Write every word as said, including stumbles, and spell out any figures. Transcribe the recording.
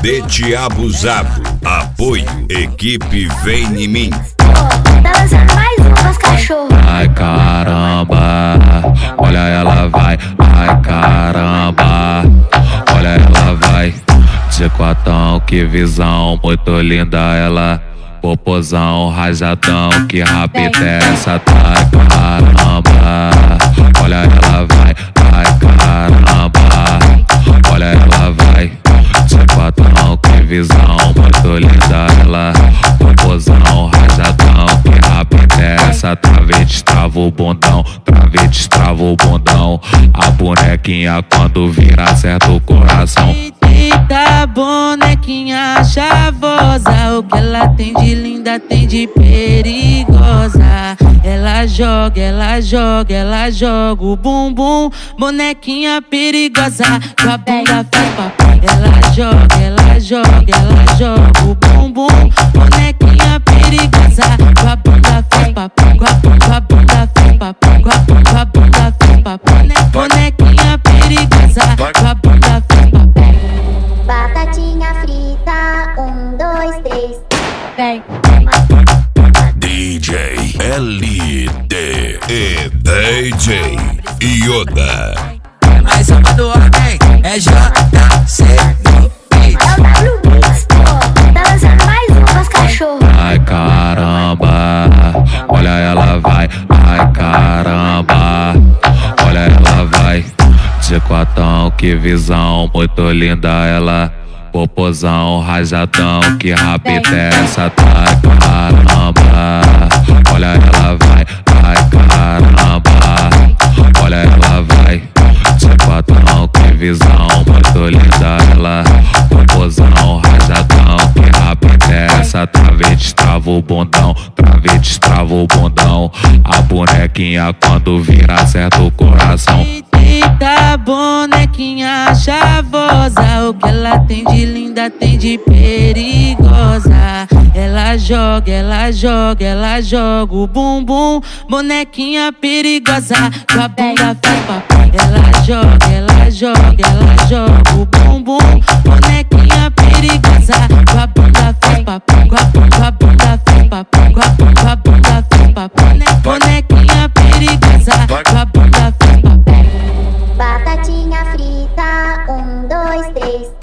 Tapete abusado. Apoio. Equipe Vem em Mim. Tá lançando mais um pros cachorros. Ai caramba, olha ela vai. Ai caramba, olha ela vai. De quatão, que visão, muito linda ela. Popozão, rajadão, que rapita é essa? Ai caramba, olha ela vai. Ai caramba, olha ela vai. De quatão, que visão, muito linda ela. Popozão, rajadão, que rapita é essa? Trave, destrava o bundão, trave, destrava o bundão. A bonequinha quando vira acerta o coração. Eita, bonequinha chavosa, o que ela tem de linda, tem de perigosa. Ela joga, ela joga, ela joga o bumbum. Bonequinha perigosa, com a bunda faz papai. Ela joga, ela joga, ela joga o bumbum. Bonequinha perigosa, com a bunda faz papai. Com a bunda faz papai, com a bunda faz papai. Bonequinha perigosa, com a bunda faz papai. Batatinha frita, um, dois, três. Vem. D J L D e D J Yoda. Mais uma do homem é J C do Beat. É o W Mix, pô. Tá lançando mais um pros cachorros. Ai caramba, olha ela vai. Ai caramba, olha ela vai. De quatão, que visão, muito linda ela. Popozão, rajadão, que rapita é essa? Ai caramba, olha ela vai. Ai caramba, olha ela vai. De quatão, que visão, muito linda ela. Popozão, rajadão, que rapita é essa? Trave, destrava o bundão, trave, destrava o bundão. A bonequinha quando vira acerta o coração. Eita, bonequinha chavosa, o que ela tem de linda, tem de perigosa. Ela joga, ela joga, ela joga o bumbum. Bonequinha perigosa, com a bunda faz papai. Ela joga, ela joga, ela joga o bumbum. Bonequinha perigosa, com a bunda faz papai. Com a bunda faz papai, com a bunda faz papai. Bonequinha perigosa, com a bunda faz papai. Batatinha frita, um, dois, três.